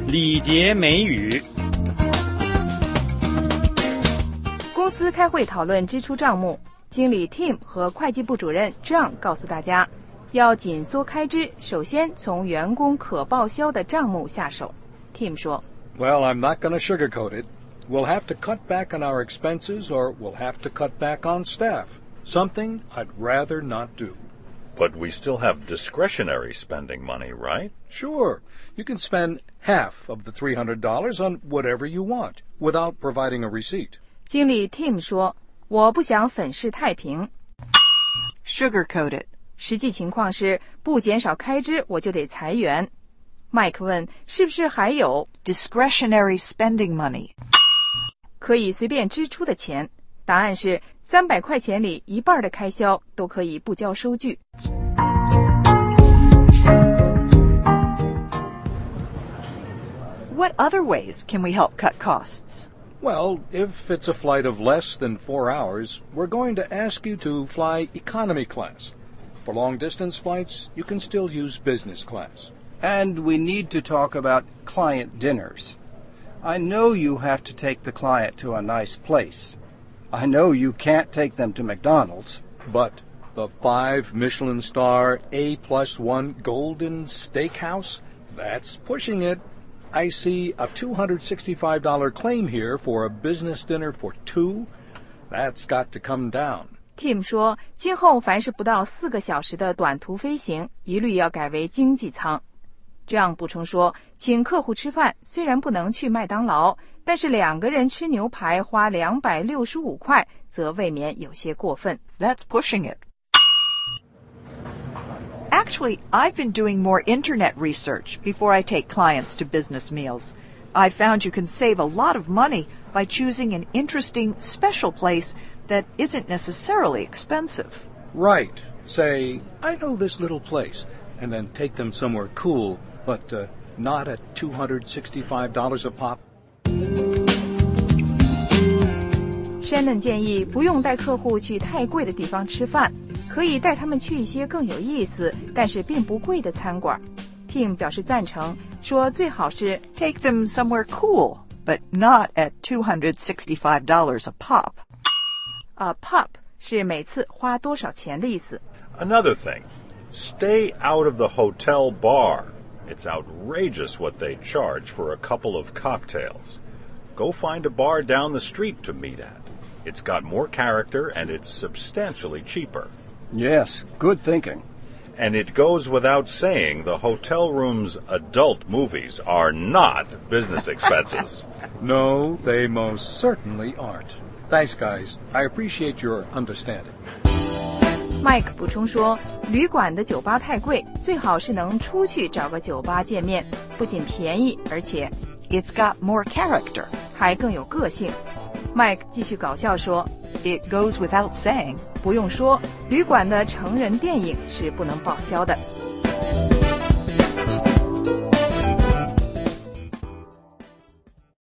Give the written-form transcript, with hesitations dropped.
礼节美语。 公司开会讨论支出账目，经理 Tim 和会计部主任 John 告诉大家，要紧缩开支，首先从员工可报销的账目下手。Tim 说 Well, I'm not going to sugarcoat it. We'll have to cut back on our expenses or we'll have to cut back on staff. Something I'd rather not do. But we still have discretionary spending money, right? Sure, you can spend half of the $300 on whatever you want without providing a receipt. 经理 Tim 说，我不想粉饰太平。 Sugarcoat it. 实际情况是，不减少开支，我就得裁员。Mike 问，是不是还有 Discretionary spending money. 可以随便支出的钱？答案是300块钱里一半的开销都可以不交收据。 What other ways can we help cut costs? Well, if it's a flight of less than 4 hours, we're going to ask you to fly economy class. For long-distance flights, you can still use business class. And we need to talk about client dinners. I know you have to take the client to a nice place. I know you can't take them to McDonald's. But the 5 Michelin star A+1 Golden Steakhouse? That's pushing it. I see a $265 claim here for a business dinner for 2. That's got to come down. Tim 说，今后凡是不到4个小时的短途飞行，一律要改为经济舱。这样补充说，请客户吃饭虽然不能去麦当劳，但是2个人吃牛排花265块，则未免有些过分。 That's pushing it. Actually, I've been doing more internet research before I take clients to business meals. I've found you can save a lot of money by choosing an interesting, special place that isn't necessarily expensive. Right. Say, I know this little place, and then take them somewhere cool, but not at $265 a pop. Shannon 建议不用带客户去太贵的地方吃饭，可以带他们去一些更有意思但是并不贵的餐馆。Tim 表示赞成，说最好是 Take them somewhere cool, but not at $265 a pop. A pop 是每次花多少钱的意思。 Another thing, stay out of the hotel bar. It's outrageous what they charge for a couple of cocktails. Go find a bar down the street to meet at. It's got more character and it's substantially cheaper. Yes, good thinking. And it goes without saying the hotel room's adult movies are not business expenses. No, they most certainly aren't. Thanks, guys. I appreciate your understanding. Mike 补充说，旅馆的酒吧太贵，最好是能出去找个酒吧见面，不仅便宜，而且 It's got more character. 还更有个性。Mike 继续搞笑说 It goes without saying. 不用说，旅馆的成人电影是不能报销的。